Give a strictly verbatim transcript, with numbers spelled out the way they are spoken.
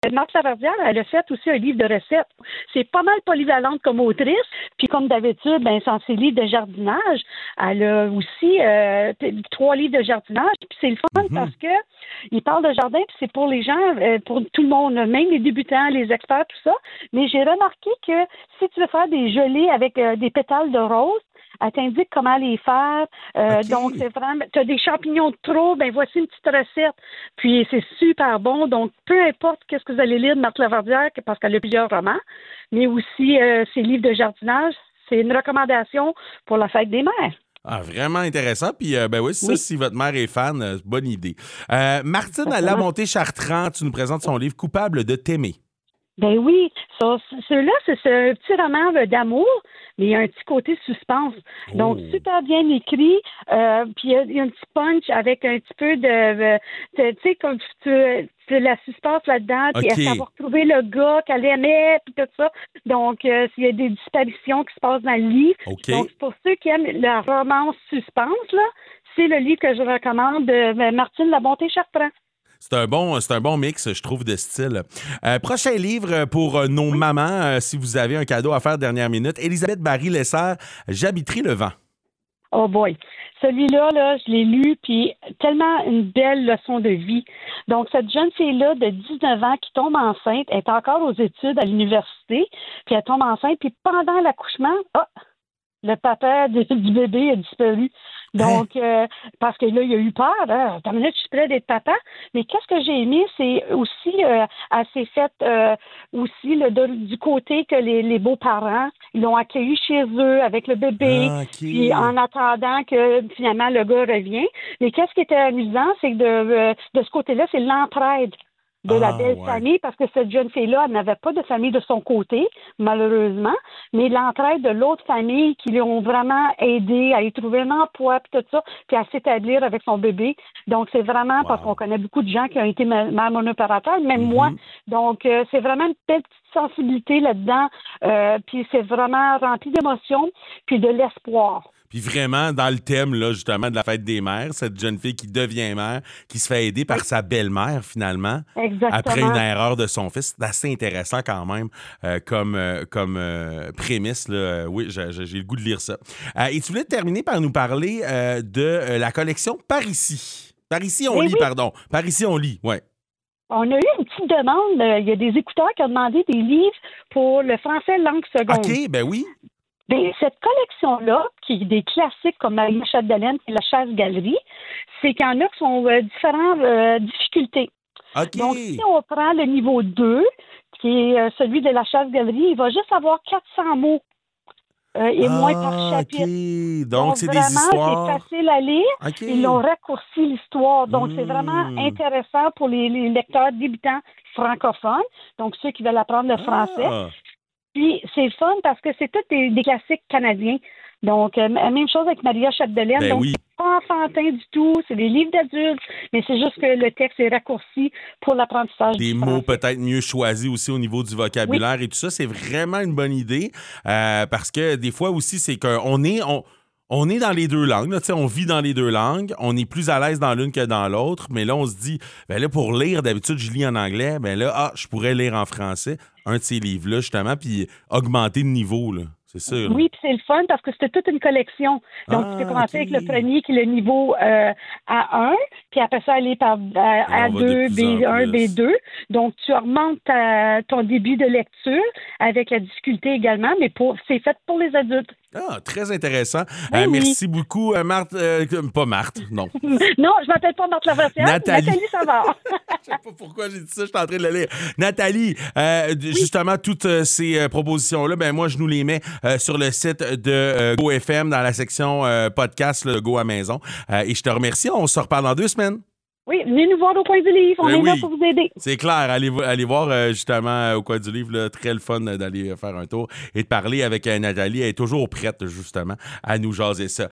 Marthe Laverdière, elle a fait aussi un livre de recettes. C'est pas mal polyvalente comme autrice. Puis comme d'habitude, ben, sans ses livres de jardinage, elle a aussi euh, trois livres de jardinage. Puis c'est le fun mm-hmm. parce que il parle de jardin, puis c'est pour les gens, euh, pour tout le monde, même les débutants, les experts, tout ça. Mais j'ai remarqué que si tu veux faire des gelées avec euh, des pétales de rose, elle t'indique comment les faire. Euh, okay. Donc, c'est vraiment... Tu as des champignons de trop, ben voici une petite recette. Puis, c'est super bon. Donc, peu importe qu'est-ce que vous allez lire de Marthe Laverdière, parce qu'elle a plusieurs romans, mais aussi euh, ses livres de jardinage, c'est une recommandation pour la fête des mères. Ah, vraiment intéressant. Puis, euh, ben oui, c'est oui. ça, si votre mère est fan, euh, bonne idée. Euh, Martine Lamonté-Chartrand, tu nous présentes son livre « Coupable de t'aimer ». Ben oui, ça, celui-là, c'est ce petit roman d'amour, mais il y a un petit côté suspense. Oh. Donc, super bien écrit, euh, puis il y, a, il y a un petit punch avec un petit peu de... Tu sais, comme tu, tu la suspense là-dedans, puis okay. elle va retrouver le gars qu'elle aimait, puis tout ça. Donc, euh, il y a des disparitions qui se passent dans le livre. Okay. Donc, pour ceux qui aiment la romance suspense, là, c'est le livre que je recommande de Martine Lamonté-Chartrand. C'est un bon, c'est un bon mix, je trouve, de style. Euh, prochain livre pour euh, nos oui. mamans, euh, si vous avez un cadeau à faire dernière minute. Élisabeth Barry-Lessard, J'habiterai le vent. Oh boy! Celui-là, là, je l'ai lu, puis tellement une belle leçon de vie. Donc, cette jeune fille-là de dix-neuf ans qui tombe enceinte, elle est encore aux études à l'université, puis elle tombe enceinte, puis pendant l'accouchement, oh, le papa du bébé a disparu. Donc, euh, parce que là, il a eu peur. Hein. T'as minute, je suis près d'être papa. Mais qu'est-ce que j'ai aimé, c'est aussi, euh, elle s'est faite euh, aussi le, de, du côté que les, les beaux-parents, ils l'ont accueilli chez eux avec le bébé. Ah, okay. Puis en attendant que finalement le gars revienne. Mais qu'est-ce qui était amusant, c'est que de, euh, de ce côté-là, c'est l'entraide de ah, la belle ouais. famille, parce que cette jeune fille-là, elle n'avait pas de famille de son côté, malheureusement, mais l'entraide de l'autre famille qui lui ont vraiment aidé à y trouver un emploi, puis tout ça, puis à s'établir avec son bébé. Donc, c'est vraiment, wow. parce qu'on connaît beaucoup de gens qui ont été mères monoparentales, même mm-hmm. moi. Donc, euh, c'est vraiment une belle petite sensibilité là-dedans, euh, puis c'est vraiment rempli d'émotions, puis de l'espoir. Puis vraiment, dans le thème, là, justement, de la fête des mères, cette jeune fille qui devient mère, qui se fait aider par oui. sa belle-mère, finalement, Exactement. après une erreur de son fils. C'est assez intéressant quand même euh, comme, euh, comme euh, prémisse. Là. Oui, j'ai, j'ai le goût de lire ça. Euh, et tu voulais terminer par nous parler euh, de euh, la collection Par ici. Par ici, on oui, lit, oui. pardon. Par ici, on lit, oui. On a eu une petite demande. Il y a des écouteurs qui ont demandé des livres pour le français langue seconde. OK, ben oui. Bien, cette collection-là, qui est des classiques comme Maria Chapdelaine et la Chasse-Galerie, c'est qu'il y en a qui sont euh, différentes euh, difficultés. Okay. Donc, si on prend le niveau deux, qui est euh, celui de la Chasse-Galerie, il va juste avoir quatre cents mots euh, et ah, moins par chapitre. Okay. Donc, Donc, c'est vraiment, des histoires. C'est facile à lire. Okay. Ils l'ont raccourci l'histoire. Donc, mmh. c'est vraiment intéressant pour les, les lecteurs débutants francophones, donc ceux qui veulent apprendre le français. Ah. Puis, c'est le fun parce que c'est tous des, des classiques canadiens. Donc, euh, même chose avec Maria Chapdelaine. Ben donc, oui. c'est pas enfantin du tout. C'est des livres d'adultes, mais c'est juste que le texte est raccourci pour l'apprentissage des du mots français. peut-être mieux choisis aussi au niveau du vocabulaire oui. et tout ça. C'est vraiment une bonne idée euh, parce que des fois aussi, c'est qu'on est... On, On est dans les deux langues, là, on vit dans les deux langues, on est plus à l'aise dans l'une que dans l'autre, mais là, on se dit, ben là, pour lire, d'habitude, je lis en anglais, ben là, ah, je pourrais lire en français, un de ces livres-là, justement, puis augmenter le niveau, là. C'est ça. Là. Oui, puis c'est le fun parce que c'était toute une collection. Donc, ah, tu peux commencer okay. avec le premier qui est le niveau euh, A un, puis après ça, aller par A deux, B un, B deux. Donc, tu augmentes ta, ton début de lecture avec la difficulté également, mais pour, c'est fait pour les adultes. Ah, très intéressant. Oui, euh, oui. Merci beaucoup, euh, Marthe. Euh, pas Marthe, non. non, je m'appelle pas Marthe Laverdière. Nathalie. Nathalie Savard. Je sais pas pourquoi j'ai dit ça, je suis en train de le lire. Nathalie, euh, oui. justement, toutes euh, ces euh, propositions-là, ben moi, je nous les mets euh, sur le site de euh, GoFM dans la section euh, podcast, le Go à maison. Euh, et je te remercie. On se reparle dans deux semaines. Oui, venez nous voir au Coin du Livre. On ben est oui. là pour vous aider. C'est clair. Allez, allez voir euh, justement au Coin du Livre. Là, très le fun d'aller faire un tour et de parler avec euh, Nathalie. Elle est toujours prête, justement, à nous jaser ça.